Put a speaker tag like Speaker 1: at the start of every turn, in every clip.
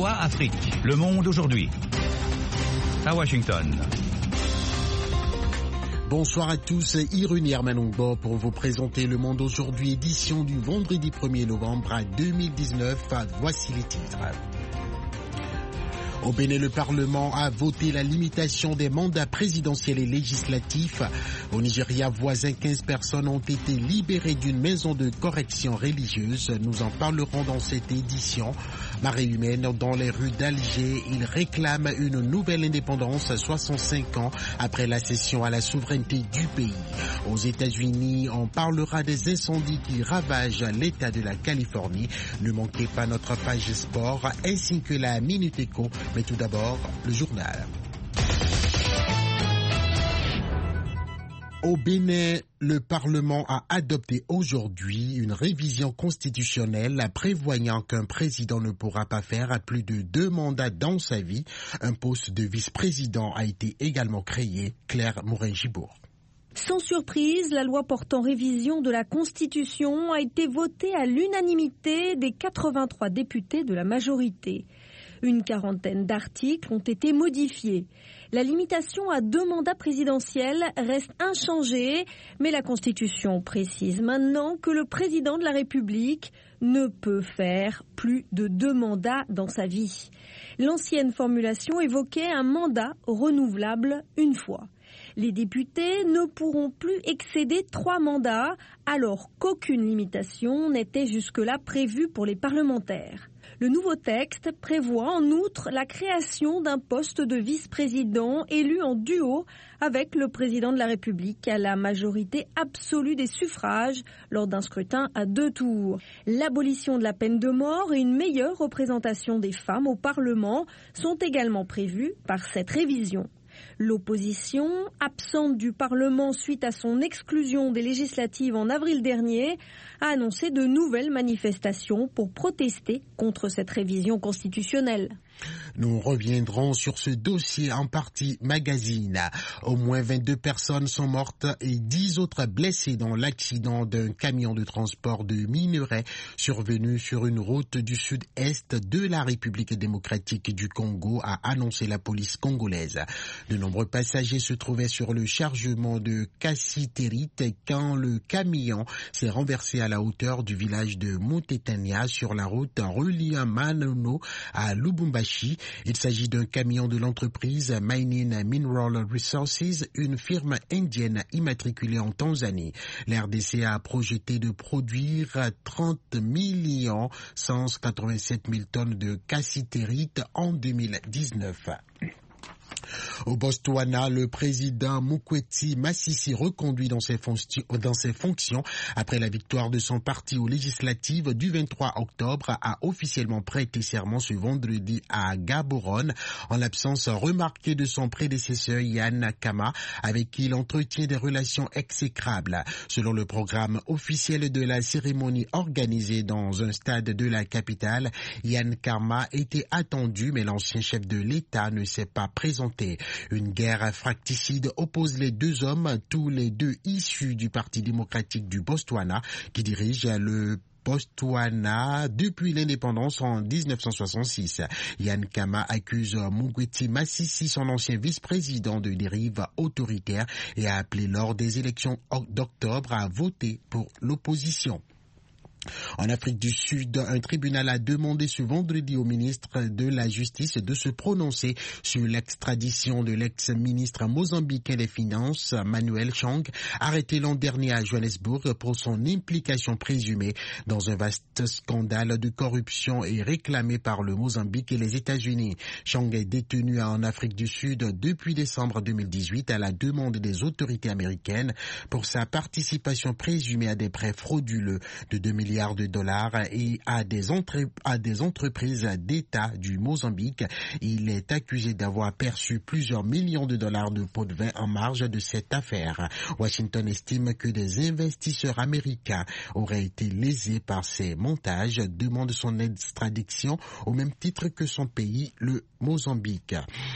Speaker 1: VOA Afrique. Le monde aujourd'hui. À Washington.
Speaker 2: Bonsoir à tous, Irune Yermanongbo pour vous présenter Le Monde aujourd'hui, édition du vendredi 1er novembre 2019. Voici les titres. Au Bénin, le Parlement a voté la limitation des mandats présidentiels et législatifs. Au Nigeria voisin, 15 personnes ont été libérées d'une maison de correction religieuse. Nous en parlerons dans cette édition. Marée humaine dans les rues d'Alger. Ils réclament une nouvelle indépendance 65 ans après la cession à la souveraineté du pays. Aux États-Unis, on parlera des incendies qui ravagent l'État de la Californie. Ne manquez pas notre page sport ainsi que la Minute Éco. Mais tout d'abord, le journal. Au Bénin, le Parlement a adopté aujourd'hui une révision constitutionnelle prévoyant qu'un président ne pourra pas faire plus de 2 mandats dans sa vie. Un poste de vice-président a été également créé. Claire Morin-Gibourg.
Speaker 3: Sans surprise, la loi portant révision de la Constitution a été votée à l'unanimité des 83 députés de la majorité. Une quarantaine d'articles ont été modifiés. La limitation à 2 mandats présidentiels reste inchangée, mais la Constitution précise maintenant que le président de la République ne peut faire plus de 2 mandats dans sa vie. L'ancienne formulation évoquait un mandat renouvelable une fois. Les députés ne pourront plus excéder 3 mandats, alors qu'aucune limitation n'était jusque-là prévue pour les parlementaires. Le nouveau texte prévoit en outre la création d'un poste de vice-président élu en duo avec le président de la République à la majorité absolue des suffrages lors d'un scrutin à 2 tours. L'abolition de la peine de mort et une meilleure représentation des femmes au Parlement sont également prévues par cette révision. L'opposition, absente du Parlement suite à son exclusion des législatives en avril dernier, a annoncé de nouvelles manifestations pour protester contre cette révision constitutionnelle.
Speaker 2: Nous reviendrons sur ce dossier en partie magazine. Au moins 22 personnes sont mortes et 10 autres blessées dans l'accident d'un camion de transport de minerais survenu sur une route du sud-est de la République démocratique du Congo, a annoncé la police congolaise. De nombreux passagers se trouvaient sur le chargement de cassitérite quand le camion s'est renversé à la hauteur du village de Mutetania sur la route reliant Manono à Lubumbashi. Il s'agit d'un camion de l'entreprise Mining Mineral Resources, une firme indienne immatriculée en Tanzanie. L'RDC a projeté de produire 30 187 000 tonnes de cassitérite en 2019. Au Botswana, le président Mokwetsi Masisi, reconduit dans ses fonctions après la victoire de son parti aux législatives du 23 octobre, a officiellement prêté serment ce vendredi à Gaborone, en l'absence remarquée de son prédécesseur Yann Kama, avec qui il entretient des relations exécrables. Selon le programme officiel de la cérémonie organisée dans un stade de la capitale, Yann Kama était attendu, mais l'ancien chef de l'État ne s'est pas présenté. Une guerre fracticide oppose les 2 hommes, tous les 2 issus du Parti démocratique du Botswana, qui dirige le Botswana depuis l'indépendance en 1966. Yann Kama accuse Mokwetsi Masisi, son ancien vice-président, de dérive autoritaire et a appelé lors des élections d'octobre à voter pour l'opposition. En Afrique du Sud, un tribunal a demandé ce vendredi au ministre de la Justice de se prononcer sur l'extradition de l'ex-ministre mozambicain des Finances, Manuel Chang, arrêté l'an dernier à Johannesburg pour son implication présumée dans un vaste scandale de corruption et réclamé par le Mozambique et les États-Unis. Chang est détenu en Afrique du Sud depuis décembre 2018 à la demande des autorités américaines pour sa participation présumée à des prêts frauduleux de 2 milliards de dollars et à des entreprises d'État du Mozambique. Il est accusé d'avoir perçu plusieurs millions de dollars de pots de vin en marge de cette affaire. Washington estime que des investisseurs américains auraient été lésés par ces montages, demande son extradition au même titre que son pays, le Mozambique.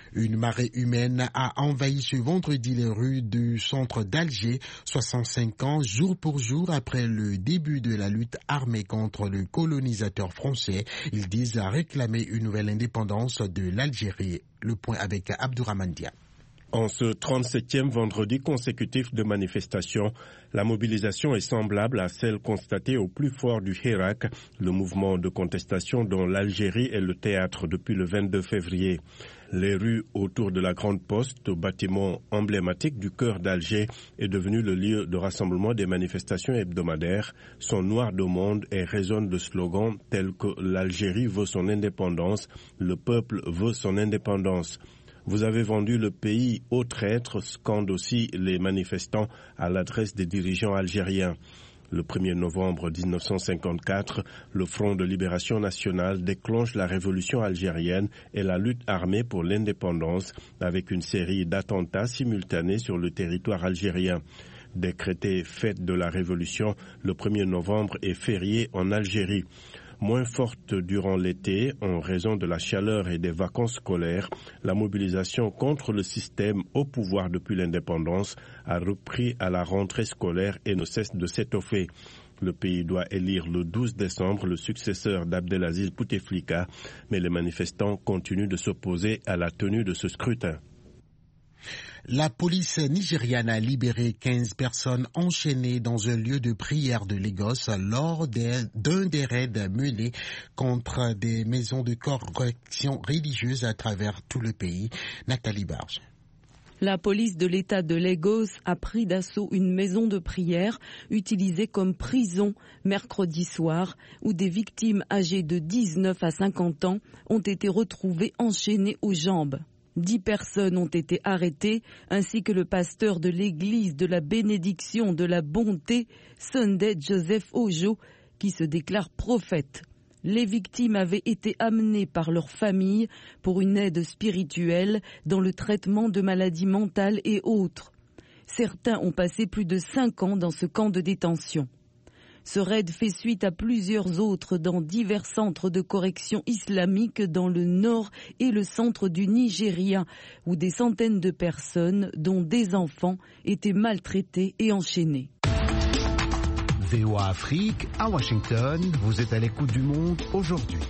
Speaker 2: Une marée humaine a envahi ce vendredi les rues du centre d'Alger, 65 ans jour pour jour après le début de la lutte armée contre le colonisateur français. Ils disent réclamer une nouvelle indépendance de l'Algérie. Le point avec Abdourahmane Dia.
Speaker 4: En ce 37e vendredi consécutif de manifestation, la mobilisation est semblable à celle constatée au plus fort du Hirak, le mouvement de contestation dont l'Algérie est le théâtre depuis le 22 février. Les rues autour de la Grande Poste, bâtiment emblématique du cœur d'Alger, est devenu le lieu de rassemblement des manifestations hebdomadaires, sont noires de monde et résonnent de slogans tels que « L'Algérie veut son indépendance »,« Le peuple veut son indépendance ». Vous avez vendu le pays aux traîtres, scandent aussi les manifestants à l'adresse des dirigeants algériens. Le 1er novembre 1954, le Front de libération nationale déclenche la révolution algérienne et la lutte armée pour l'indépendance avec une série d'attentats simultanés sur le territoire algérien. Décrété fête de la révolution, le 1er novembre est férié en Algérie. Moins forte durant l'été, en raison de la chaleur et des vacances scolaires, la mobilisation contre le système au pouvoir depuis l'indépendance a repris à la rentrée scolaire et ne cesse de s'étoffer. Le pays doit élire le 12 décembre le successeur d'Abdelaziz Bouteflika, mais les manifestants continuent de s'opposer à la tenue de ce scrutin.
Speaker 2: La police nigériane a libéré 15 personnes enchaînées dans un lieu de prière de Lagos lors d'un des raids menés contre des maisons de correction religieuse à travers tout le pays. Nathalie Barge.
Speaker 5: La police de l'État de Lagos a pris d'assaut une maison de prière utilisée comme prison mercredi soir, où des victimes âgées de 19 à 50 ans ont été retrouvées enchaînées aux jambes. 10 personnes ont été arrêtées, ainsi que le pasteur de l'église de la bénédiction de la bonté, Sunday Joseph Ojo, qui se déclare prophète. Les victimes avaient été amenées par leur famille pour une aide spirituelle dans le traitement de maladies mentales et autres. Certains ont passé plus de 5 ans dans ce camp de détention. Ce raid fait suite à plusieurs autres dans divers centres de correction islamique dans le nord et le centre du Nigeria, où des centaines de personnes, dont des enfants, étaient maltraitées et enchaînées.
Speaker 1: VOA Afrique, à Washington, vous êtes à l'écoute du monde aujourd'hui.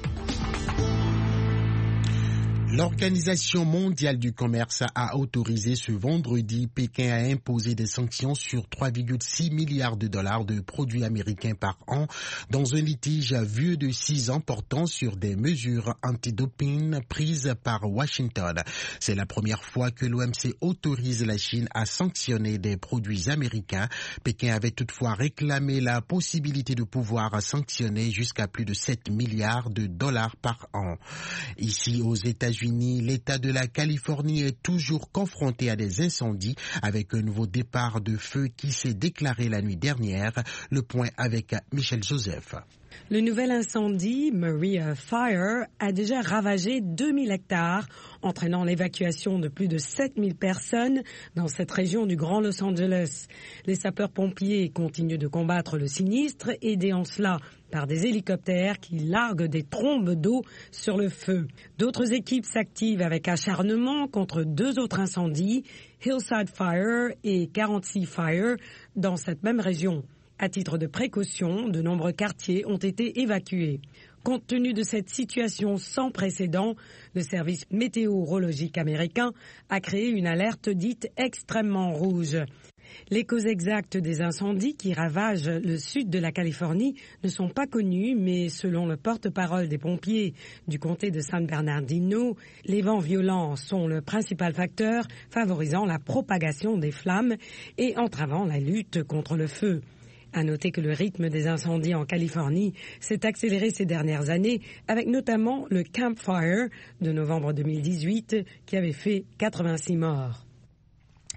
Speaker 2: L'Organisation mondiale du commerce a autorisé ce vendredi Pékin à imposer des sanctions sur 3,6 milliards de dollars de produits américains par an dans un litige vieux de 6 ans portant sur des mesures anti-doping prises par Washington. C'est la première fois que l'OMC autorise la Chine à sanctionner des produits américains. Pékin avait toutefois réclamé la possibilité de pouvoir sanctionner jusqu'à plus de 7 milliards de dollars par an. Ici aux États-Unis, l'État de la Californie est toujours confronté à des incendies avec un nouveau départ de feu qui s'est déclaré la nuit dernière. Le point avec Michel Joseph.
Speaker 6: Le nouvel incendie, Maria Fire, a déjà ravagé 2000 hectares, entraînant l'évacuation de plus de 7000 personnes dans cette région du Grand Los Angeles. Les sapeurs-pompiers continuent de combattre le sinistre, aidés en cela par des hélicoptères qui larguent des trombes d'eau sur le feu. D'autres équipes s'activent avec acharnement contre 2 autres incendies, Hillside Fire et 46 Fire, dans cette même région. À titre de précaution, de nombreux quartiers ont été évacués. Compte tenu de cette situation sans précédent, le service météorologique américain a créé une alerte dite extrêmement rouge. Les causes exactes des incendies qui ravagent le sud de la Californie ne sont pas connues, mais selon le porte-parole des pompiers du comté de San Bernardino, les vents violents sont le principal facteur favorisant la propagation des flammes et entravant la lutte contre le feu. À noter que le rythme des incendies en Californie s'est accéléré ces dernières années, avec notamment le Camp Fire de novembre 2018 qui avait fait 86 morts.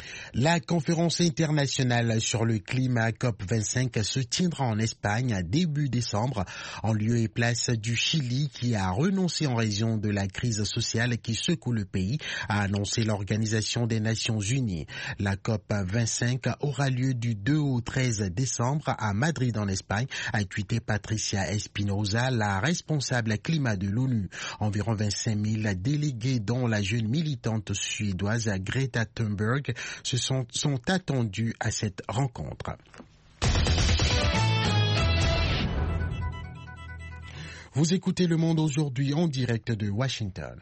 Speaker 2: La conférence internationale sur le climat COP25 se tiendra en Espagne début décembre, en lieu et place du Chili qui a renoncé en raison de la crise sociale qui secoue le pays, a annoncé l'Organisation des Nations Unies. La COP25 aura lieu du 2 au 13 décembre à Madrid en Espagne, a tweeté Patricia Espinosa, la responsable climat de l'ONU. Environ 25 000 délégués dont la jeune militante suédoise Greta Thunberg sont attendus à cette rencontre. Vous écoutez Le Monde aujourd'hui en direct de Washington.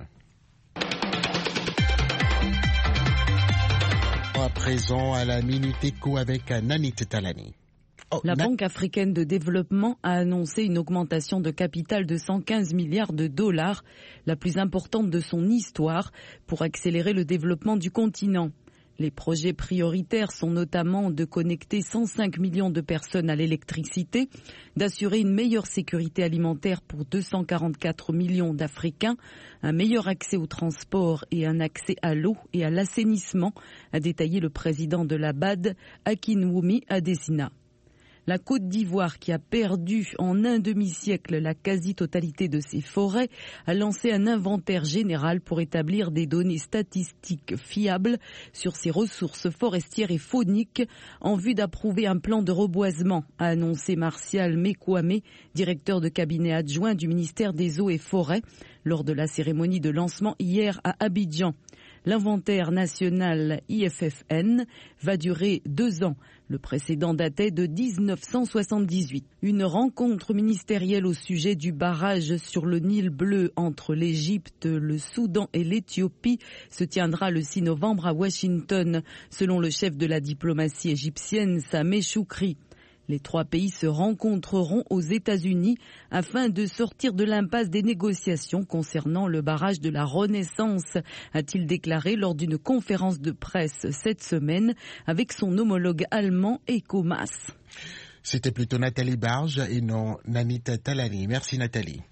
Speaker 2: À présent, à la Minute Éco avec Nanit Talani.
Speaker 5: La Banque africaine de développement a annoncé une augmentation de capital de 115 milliards de dollars, la plus importante de son histoire, pour accélérer le développement du continent. Les projets prioritaires sont notamment de connecter 105 millions de personnes à l'électricité, d'assurer une meilleure sécurité alimentaire pour 244 millions d'Africains, un meilleur accès au transport et un accès à l'eau et à l'assainissement, a détaillé le président de la BAD, Akinwumi Adesina. La Côte d'Ivoire, qui a perdu en un demi-siècle la quasi-totalité de ses forêts, a lancé un inventaire général pour établir des données statistiques fiables sur ses ressources forestières et fauniques en vue d'approuver un plan de reboisement, a annoncé Martial Mekwame, directeur de cabinet adjoint du ministère des Eaux et Forêts, lors de la cérémonie de lancement hier à Abidjan. L'inventaire national IFFN va durer 2 ans. Le précédent datait de 1978. Une rencontre ministérielle au sujet du barrage sur le Nil bleu entre l'Égypte, le Soudan et l'Éthiopie se tiendra le 6 novembre à Washington, selon le chef de la diplomatie égyptienne, Sameh Choukri. Les 3 pays se rencontreront aux États-Unis afin de sortir de l'impasse des négociations concernant le barrage de la Renaissance, a-t-il déclaré lors d'une conférence de presse cette semaine avec son homologue allemand Heiko Maas.
Speaker 2: C'était plutôt Nathalie Barge et non Nanit Talani. Merci Nathalie.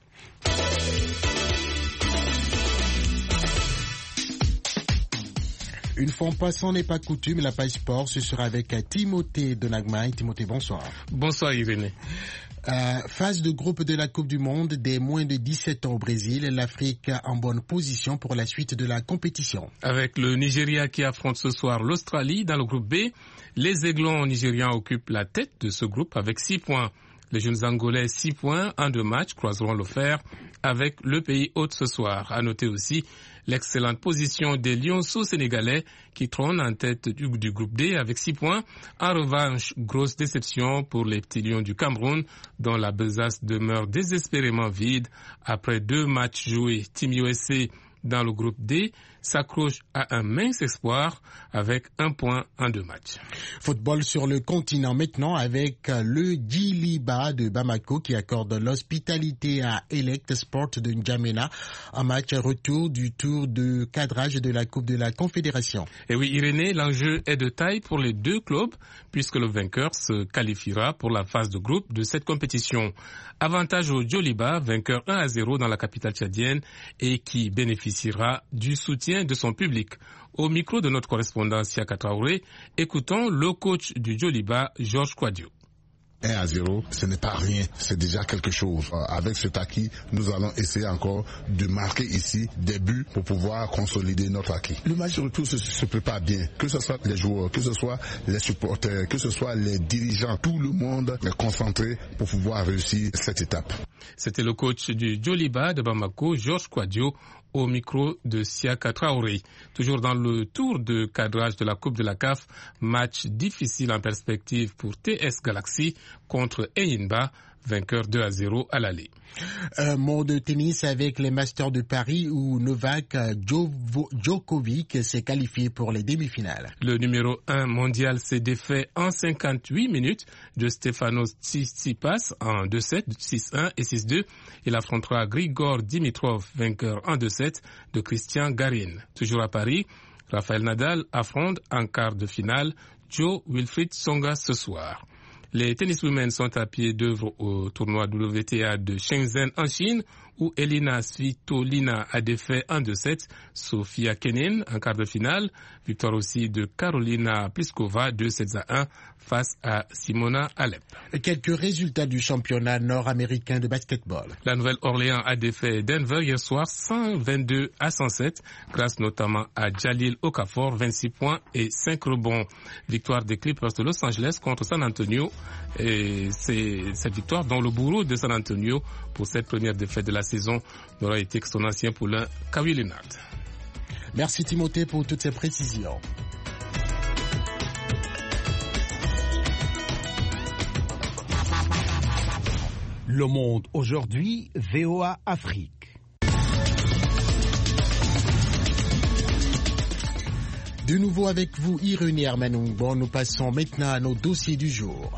Speaker 2: Une fois en passant n'est pas coutume, la page sport, ce sera avec Timothée Donagmain. Timothée, bonsoir.
Speaker 7: Bonsoir Irénée.
Speaker 2: Phase de groupe de la Coupe du Monde des moins de 17 ans au Brésil, l'Afrique en bonne position pour la suite de la compétition.
Speaker 7: Avec le Nigeria qui affronte ce soir l'Australie dans le groupe B, les Aiglons nigérians occupent la tête de ce groupe avec 6 points. Les jeunes Angolais 6 points en 2 matchs croiseront le fer avec le pays hôte ce soir. À noter aussi l'excellente position des Lionceaux sénégalais qui trônent en tête du groupe D avec 6 points. En revanche, grosse déception pour les petits Lions du Cameroun dont la besace demeure désespérément vide après 2 matchs joués. Team USA dans le groupe D s'accroche à un mince espoir avec 1 point en 2 matchs.
Speaker 2: Football sur le continent maintenant avec le Djiliba de Bamako qui accorde l'hospitalité à Elect Sport de N'Djamena, un match retour du tour de cadrage de la Coupe de la Confédération. Et
Speaker 7: oui, Irénée, l'enjeu est de taille pour les 2 clubs puisque le vainqueur se qualifiera pour la phase de groupe de cette compétition. Avantage au Djoliba, vainqueur 1-0 dans la capitale tchadienne et qui bénéficiera du soutien de son public. Au micro de notre correspondant Siaka Traoré, écoutons le coach du Djoliba, Georges Kouadio.
Speaker 8: 1-0, ce n'est pas rien, c'est déjà quelque chose. Avec cet acquis, nous allons essayer encore de marquer ici des buts pour pouvoir consolider notre acquis. Le match de retour se prépare bien, que ce soit les joueurs, que ce soit les supporters, que ce soit les dirigeants, tout le monde est concentré pour pouvoir réussir cette étape.
Speaker 7: C'était le coach du Djoliba de Bamako, Georges Kouadio, au micro de Siaka Traoré. Toujours dans le tour de cadrage de la Coupe de la CAF, match difficile en perspective pour TS Galaxy contre Eyimba, vainqueur 2-0 à l'aller.
Speaker 2: Un mot de tennis avec les Masters de Paris où Novak Djokovic s'est qualifié pour les demi-finales.
Speaker 7: Le numéro 1 mondial s'est défait en 58 minutes de Stefanos Tsitsipas en 2-7, 6-1 et 6-2. Il affrontera Grigor Dimitrov, vainqueur en 2-7 de Christian Garin. Toujours à Paris, Rafael Nadal affronte en quart de finale Joe Wilfried Tsonga ce soir. Les tenniswomen sont à pied d'œuvre au tournoi WTA de Shenzhen en Chine, où Elina Svitolina a défait 1-2-7 Sofia Kenin en quart de finale. Victoire aussi de Karolina Pliskova 2-7-1 face à Simona Alep.
Speaker 2: Quelques résultats du championnat nord-américain de basketball.
Speaker 7: La Nouvelle-Orléans a défait Denver hier soir 122-107 grâce notamment à Jalil Okafor, 26 points et 5 rebonds. Victoire des Clippers de Los Angeles contre San Antonio. Et c'est cette victoire dont le bourreau de San Antonio pour cette première défaite de la saison n'aura été que son ancien poulain Kawhi Leonard.
Speaker 2: Merci Timothée pour toutes ces précisions.
Speaker 1: Le Monde aujourd'hui, VOA Afrique.
Speaker 2: De nouveau avec vous, Irénée Armanungbo. Nous passons maintenant à nos dossiers du jour.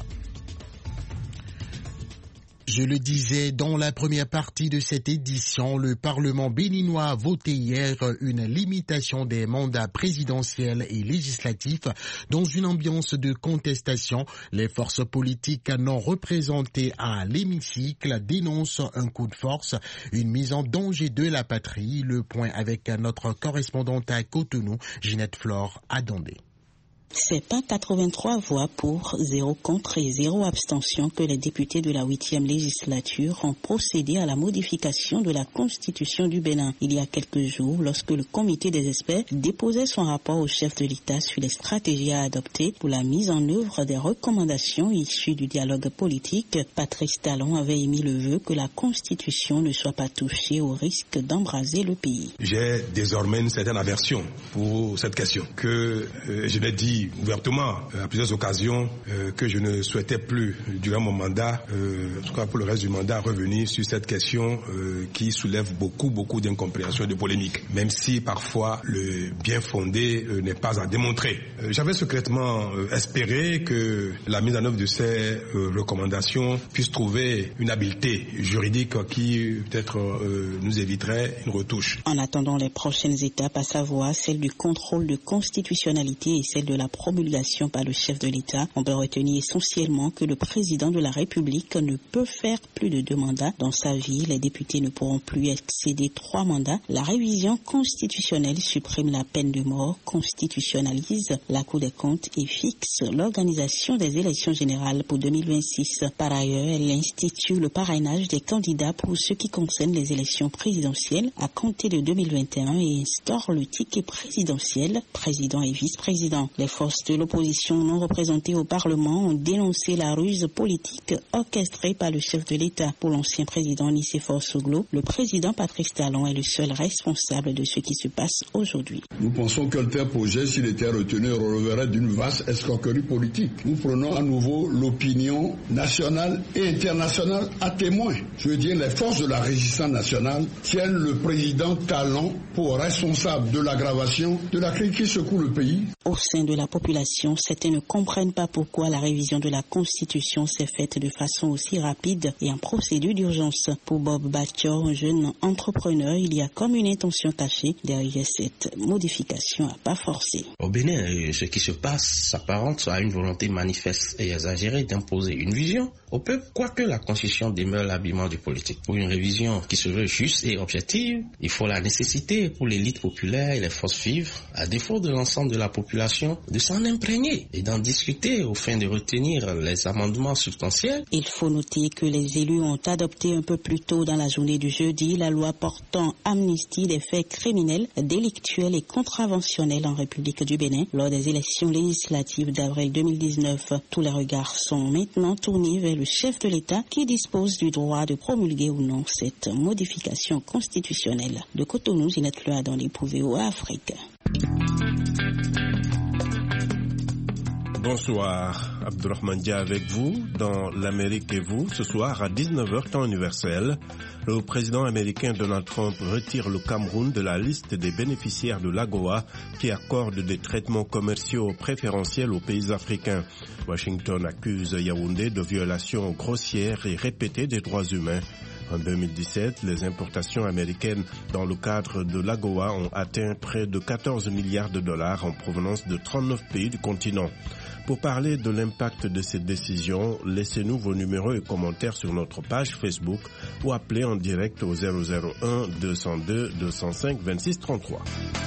Speaker 2: Je le disais, dans la première partie de cette édition, le Parlement béninois a voté hier une limitation des mandats présidentiels et législatifs dans une ambiance de contestation. Les forces politiques non représentées à l'hémicycle dénoncent un coup de force, une mise en danger de la patrie. Le point avec notre correspondante à Cotonou, Ginette Flore Adondé.
Speaker 9: C'est pas 83 voix pour, 0 contre et 0 abstention que les députés de la 8e législature ont procédé à la modification de la Constitution du Bénin. Il y a quelques jours, lorsque le comité des experts déposait son rapport au chef de l'État sur les stratégies à adopter pour la mise en œuvre des recommandations issues du dialogue politique, Patrice Talon avait émis le vœu que la Constitution ne soit pas touchée au risque d'embraser le pays.
Speaker 10: J'ai désormais une certaine aversion pour cette question que je l'ai dit ouvertement à plusieurs occasions que je ne souhaitais plus durant mon mandat, en tout cas pour le reste du mandat, revenir sur cette question qui soulève beaucoup d'incompréhension et de polémiques, même si parfois le bien fondé n'est pas à démontrer. J'avais secrètement espéré que la mise en œuvre de ces recommandations puisse trouver une habileté juridique qui peut-être nous éviterait une retouche.
Speaker 9: En attendant les prochaines étapes, à savoir celle du contrôle de constitutionnalité et celle de la promulgation par le chef de l'État, on peut retenir essentiellement que le président de la République ne peut faire plus de 2 mandats dans sa vie. Les députés ne pourront plus excéder 3 mandats. La révision constitutionnelle supprime la peine de mort, constitutionnalise la Cour des comptes et fixe l'organisation des élections générales pour 2026. Par ailleurs, elle institue le parrainage des candidats pour ce qui concerne les élections présidentielles à compter de 2021 et instaure le ticket présidentiel, président et vice-président. Les forces de l'opposition non représentées au Parlement ont dénoncé la ruse politique orchestrée par le chef de l'État. Pour l'ancien président Nicéphore Soglo, le président Patrice Talon est le seul responsable de ce qui se passe aujourd'hui.
Speaker 11: Nous pensons qu'un tel projet, s'il était retenu, releverait d'une vaste escroquerie politique. Nous prenons à nouveau l'opinion nationale et internationale à témoin. Je veux dire, les forces de la résistance nationale tiennent le président Talon pour responsable de l'aggravation de la crise qui secoue le pays.
Speaker 9: Au sein de la population, certains ne comprennent pas pourquoi la révision de la Constitution s'est faite de façon aussi rapide et en procédure d'urgence. Pour Bob Batchor, un jeune entrepreneur, il y a comme une intention cachée derrière cette modification à pas forcer.
Speaker 12: Au Bénin, ce qui se passe s'apparente à une volonté manifeste et exagérée d'imposer une vision au peuple, quoique la Constitution demeure l'habillement du politique. Pour une révision qui se veut juste et objective, il faut la nécessité pour l'élite populaire et les forces vives, à défaut de l'ensemble de la population, de s'en imprégner et d'en discuter au fin de retenir les amendements substantiels.
Speaker 9: Il faut noter que les élus ont adopté un peu plus tôt dans la journée du jeudi la loi portant amnistie des faits criminels, délictuels et contraventionnels en République du Bénin lors des élections législatives d'avril 2019. Tous les regards sont maintenant tournés vers le chef de l'État qui dispose du droit de promulguer ou non cette modification constitutionnelle. De Cotonou, Ginette Fleur dans les VOA Afrique.
Speaker 4: Bonsoir, Abdourahmane Dia avec vous dans l'Amérique et vous. Ce soir à 19h temps universel, le président américain Donald Trump retire le Cameroun de la liste des bénéficiaires de l'AGOA qui accorde des traitements commerciaux préférentiels aux pays africains. Washington accuse Yaoundé de violations grossières et répétées des droits humains. En 2017, les importations américaines dans le cadre de l'AGOA ont atteint près de 14 milliards de dollars en provenance de 39 pays du continent. Pour parler de l'impact de cette décision, laissez-nous vos numéros et commentaires sur notre page Facebook ou appelez en direct au 001 202 205 26 33.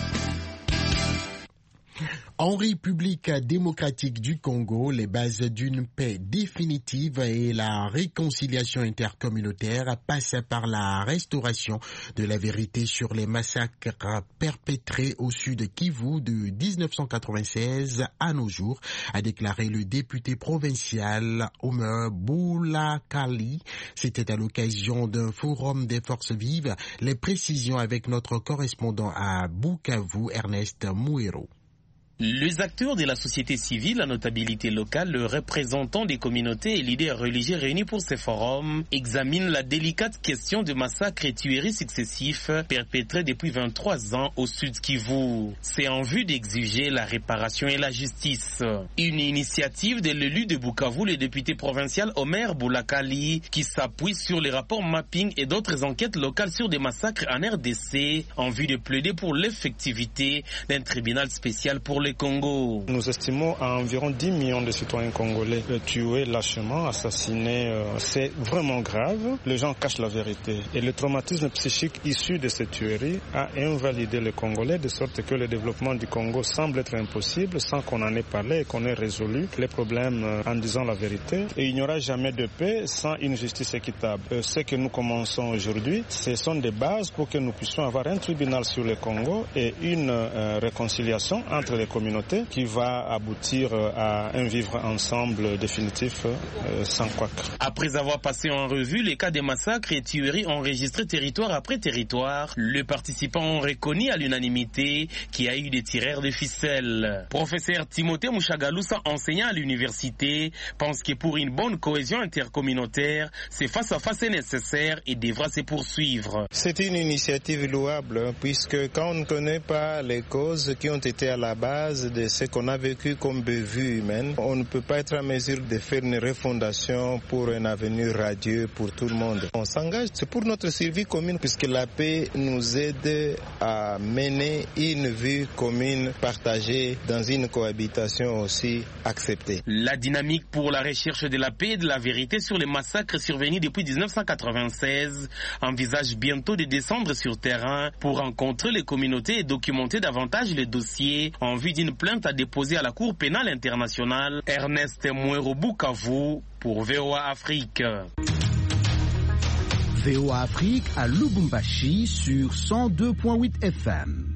Speaker 2: En République démocratique du Congo, les bases d'une paix définitive et la réconciliation intercommunautaire passent par la restauration de la vérité sur les massacres perpétrés au sud Kivu de 1996 à nos jours, a déclaré le député provincial Omer Boulakali. C'était à l'occasion d'un forum des forces vives. Les précisions avec notre correspondant à Bukavu, Ernest Mouero.
Speaker 13: Les acteurs de la société civile, la notabilité locale, le représentant des communautés et leaders religieux réunis pour ces forums examinent la délicate question de massacres et tueries successifs perpétrés depuis 23 ans au sud Kivu. C'est en vue d'exiger la réparation et la justice. Une initiative de l'élu de Bukavu, le député provincial Omer Boulakali, qui s'appuie sur les rapports mapping et d'autres enquêtes locales sur des massacres en RDC, en vue de plaider pour l'effectivité d'un tribunal spécial pour le Congo.
Speaker 14: Nous estimons à environ 10 millions de citoyens congolais tués lâchement, assassinés. C'est vraiment grave. Les gens cachent la vérité. Et le traumatisme psychique issu de ces tueries a invalidé les Congolais, de sorte que le développement du Congo semble être impossible sans qu'on en ait parlé et qu'on ait résolu les problèmes en disant la vérité. Et il n'y aura jamais de paix sans une justice équitable. Ce que nous commençons aujourd'hui, ce sont des bases pour que nous puissions avoir un tribunal sur le Congo et une réconciliation entre les communautés qui va aboutir à un vivre ensemble définitif sans couac.
Speaker 13: Après avoir passé en revue les cas de massacres et tueries enregistrés territoire après territoire, les participants ont reconnu à l'unanimité qu'il y a eu des tireurs de ficelles. Professeur Timothée Mouchagalousa, enseignant à l'université, pense que pour une bonne cohésion intercommunautaire, ce face-à-face est nécessaire et devra se poursuivre.
Speaker 14: C'est une initiative louable puisque quand on ne connaît pas les causes qui ont été à la base de ce qu'on a vécu comme bévue humaine, on ne peut pas être en mesure de faire une refondation pour un avenir radieux pour tout le monde. On s'engage, c'est pour notre survie commune puisque la paix nous aide à mener une vie commune partagée dans une cohabitation aussi acceptée.
Speaker 13: La dynamique pour la recherche de la paix et de la vérité sur les massacres survenus depuis 1996 envisage bientôt de descendre sur terrain pour rencontrer les communautés et documenter davantage les dossiers en vue d'une plainte à déposer à la Cour pénale internationale. Ernest Mouero, Bukavu pour VOA Afrique.
Speaker 1: VOA Afrique à Lubumbashi sur 102.8 FM.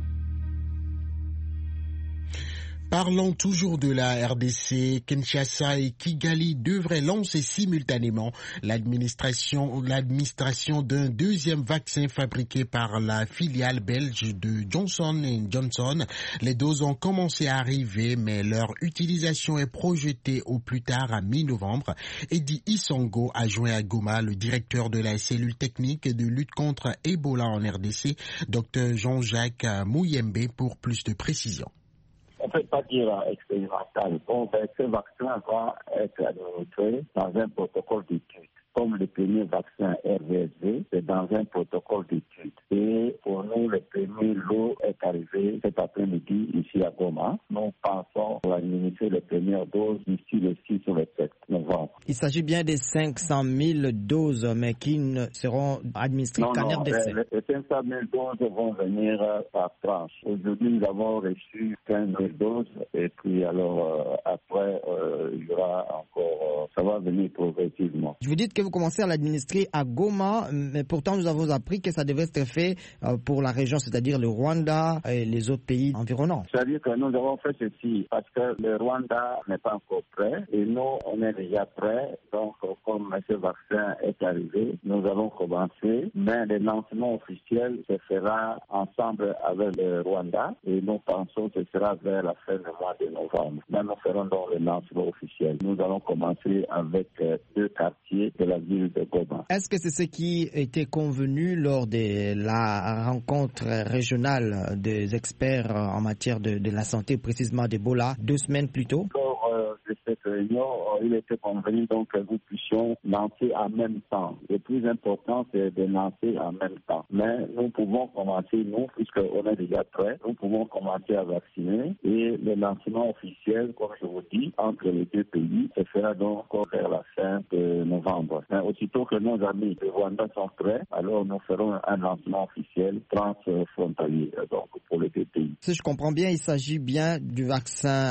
Speaker 2: Parlons toujours de la RDC, Kinshasa et Kigali devraient lancer simultanément l'administration d'un deuxième vaccin fabriqué par la filiale belge de Johnson & Johnson. Les doses ont commencé à arriver, mais leur utilisation est projetée au plus tard à mi-novembre. Eddie Isongo a joint à Goma le directeur de la cellule technique de lutte contre Ebola en RDC, Dr Jean-Jacques Mouyembe, pour plus de précisions.
Speaker 15: On ne peut pas dire expérimental. Bon, ce vaccin va être administré dans un protocole d'étude. Comme le premier vaccin RVSV, c'est dans un protocole d'étude. Et pour nous, le premier lot est arrivé cet après-midi ici à Goma. Nous pensons administrer les premières doses d'ici le 6 ou le 7 novembre.
Speaker 16: Il s'agit bien des 500 000 doses, mais qui ne seront administrées qu'en RDC.
Speaker 15: Les 500 000 doses vont venir par tranche. Aujourd'hui, nous avons reçu 15 000 doses et puis alors après, il y aura encore, ça va venir progressivement.
Speaker 16: Vous dites que vous commencez à l'administrer à Goma, mais pourtant nous avons appris que ça devait être fait pour la région, c'est-à-dire le Rwanda et les autres pays environnants.
Speaker 15: C'est-à-dire que nous avons fait ceci parce que le Rwanda n'est pas encore prêt et nous, on est déjà prêts. Donc, comme ce vaccin est arrivé, nous allons commencer, mais le lancement officiel se fera ensemble avec le Rwanda et nous pensons que ce sera vers la fin du mois de novembre. Mais nous ferons donc le lancement officiel. Nous allons commencer avec 2 quartiers de la ville de Goma.
Speaker 16: Est-ce que c'est ce qui était convenu lors de la rencontre régionale des experts en matière de la santé, précisément d'Ebola, 2 semaines plus tôt?
Speaker 15: Je sais que réunion, il était convenu donc que nous puissions lancer en même temps. Le plus important, c'est de lancer en même temps. Mais nous pouvons commencer, nous, puisqu'on est déjà prêts, nous pouvons commencer à vacciner et le lancement officiel, comme je vous dis, entre les deux pays, se fera donc vers la fin de novembre. Mais aussitôt que nos amis du Rwanda sont prêts, alors nous ferons un lancement officiel transfrontalier donc pour les deux pays.
Speaker 16: Si je comprends bien, il s'agit bien du vaccin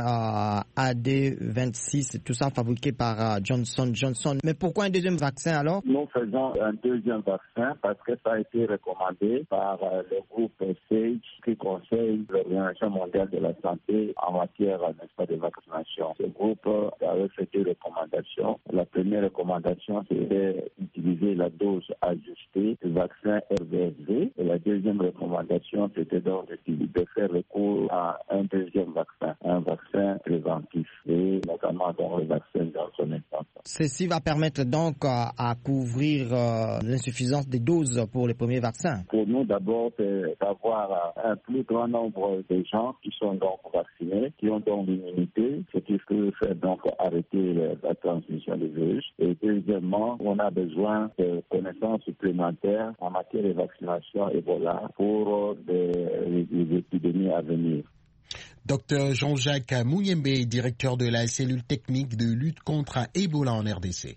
Speaker 16: AD26, tout ça fabriqué par Johnson & Johnson. Mais pourquoi un deuxième vaccin alors?
Speaker 15: Nous faisons un deuxième vaccin parce que ça a été recommandé par le groupe SAGE qui conseille l'Organisation mondiale de la santé en matière de vaccination. Ce groupe avait fait deux recommandations. La première recommandation, c'était d'utiliser la dose ajustée du vaccin RVSV. Et la deuxième recommandation, c'était donc de faire recours à un deuxième vaccin, un vaccin préventif, et notamment donc le vaccin Johnson & Johnson.
Speaker 16: Ceci va permettre donc à couvrir l'insuffisance des doses pour les premiers vaccins.
Speaker 15: Pour nous, d'abord, c'est d'avoir un plus grand nombre de gens qui sont donc vaccinés, qui ont donc l'immunité, ce qui peut faire donc arrêter la transmission du virus. Et deuxièmement, on a besoin de connaissances supplémentaires en matière de vaccination Ebola pour les épidémies à venir.
Speaker 2: Dr Jean-Jacques Mouyembe, directeur de la cellule technique de lutte contre Ebola en RDC.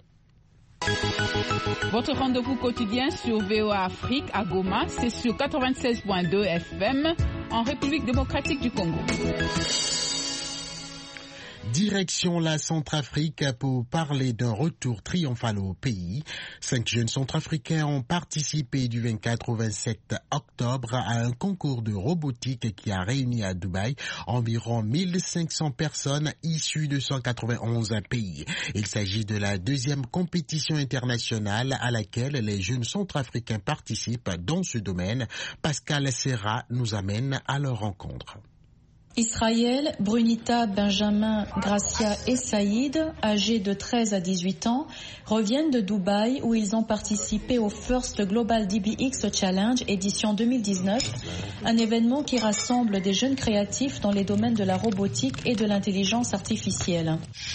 Speaker 17: Votre rendez-vous quotidien sur VOA Afrique à Goma, c'est sur 96.2 FM en République démocratique du Congo.
Speaker 2: Direction la Centrafrique pour parler d'un retour triomphal au pays. 5 jeunes Centrafricains ont participé du 24 au 27 octobre à un concours de robotique qui a réuni à Dubaï environ 1500 personnes issues de 191 pays. Il s'agit de la deuxième compétition internationale à laquelle les jeunes Centrafricains participent dans ce domaine. Pascal Serra nous amène à leur rencontre.
Speaker 18: Israël, Brunita, Benjamin, Gracia et Saïd, âgés de 13 à 18 ans, reviennent de Dubaï où ils ont participé au First Global DBX Challenge édition 2019, un événement qui rassemble des jeunes créatifs dans les domaines de la robotique et de l'intelligence artificielle.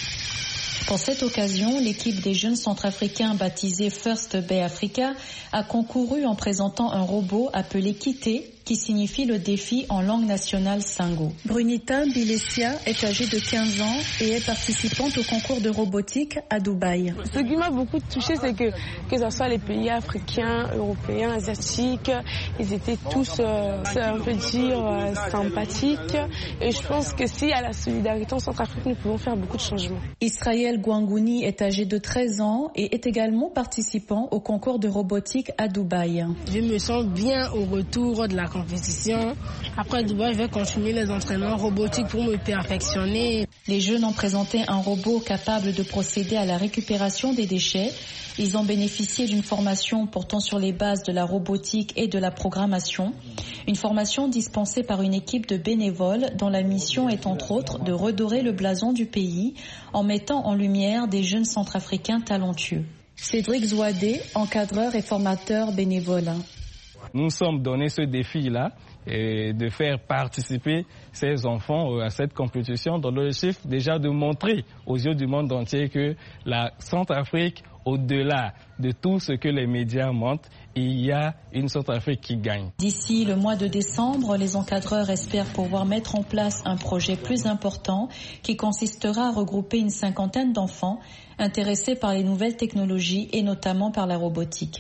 Speaker 18: Pour cette occasion, l'équipe des jeunes centrafricains baptisée First Bay Africa a concouru en présentant un robot appelé Kité, qui signifie le défi en langue nationale Sango. Brunita Bilesia est âgée de 15 ans et est participante au concours de robotique à Dubaï.
Speaker 19: Ce qui m'a beaucoup touchée, c'est que ce soit les pays africains, européens, asiatiques, ils étaient tous, on peut dire, sympathiques. Et je pense que s'il y a la solidarité en Centrafrique, nous pouvons faire beaucoup de changements.
Speaker 18: Israël Gwangouni est âgé de 13 ans et est également participant au concours de robotique à Dubaï.
Speaker 20: Je me sens bien au retour de la compétition. Après Dubaï, je vais continuer les entraînements robotiques pour me perfectionner.
Speaker 18: Les jeunes ont présenté un robot capable de procéder à la récupération des déchets. Ils ont bénéficié d'une formation portant sur les bases de la robotique et de la programmation. Une formation dispensée par une équipe de bénévoles dont la mission est entre autres de redorer le blason du pays en mettant en lumière des jeunes centrafricains talentueux. Cédric Zouadé, encadreur et formateur bénévole.
Speaker 21: Nous sommes donné ce défi-là et de faire participer ces enfants à cette compétition dans l'objectif déjà de montrer aux yeux du monde entier que la Centrafrique, au-delà de tout ce que les médias montrent, il y a une Centrafrique qui gagne.
Speaker 18: D'ici le mois de décembre, les encadreurs espèrent pouvoir mettre en place un projet plus important qui consistera à regrouper une 50aine d'enfants intéressés par les nouvelles technologies et notamment par la robotique.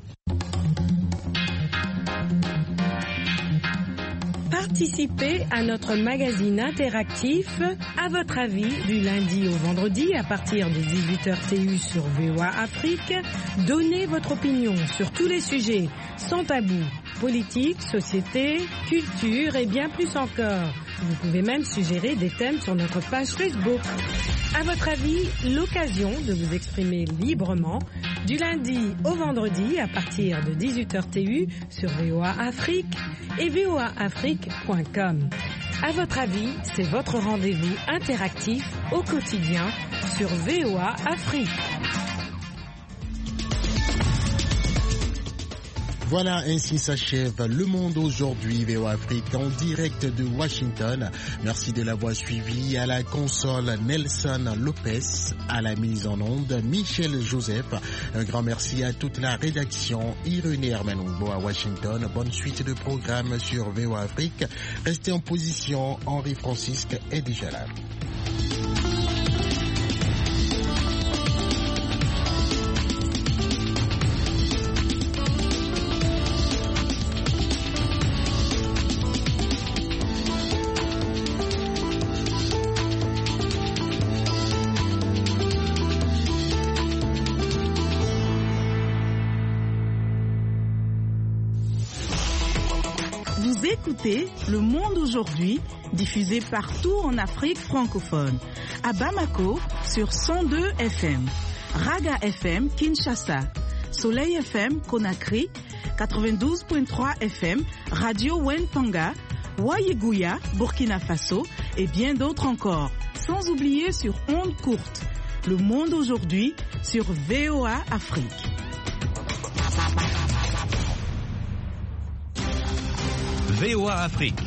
Speaker 6: Participez à notre magazine interactif À votre avis du lundi au vendredi à partir de 18h TU sur VOA Afrique. Donnez votre opinion sur tous les sujets sans tabou, politique, société, culture et bien plus encore. Vous pouvez même suggérer des thèmes sur notre page Facebook. À votre avis, l'occasion de vous exprimer librement du lundi au vendredi à partir de 18h TU sur VOA Afrique et voaafrique.com. À votre avis, c'est votre rendez-vous interactif au quotidien sur VOA Afrique.
Speaker 2: Voilà, ainsi s'achève Le Monde aujourd'hui, VOA Afrique en direct de Washington. Merci de l'avoir suivi. À la console, Nelson Lopez, à la mise en onde, Michel Joseph. Un grand merci à toute la rédaction, Irénée Hermanoubo à Washington. Bonne suite de programmes sur VOA Afrique. Restez en position, Henri Francisque est déjà là.
Speaker 3: Écoutez Le Monde aujourd'hui, diffusé partout en Afrique francophone. À Bamako, sur 102 FM. Raga FM, Kinshasa. Soleil FM, Conakry. 92.3 FM, Radio Wenpanga. Wayeguya, Burkina Faso. Et bien d'autres encore. Sans oublier sur ondes courtes. Le Monde aujourd'hui, sur VOA Afrique.
Speaker 22: VOA Afrique.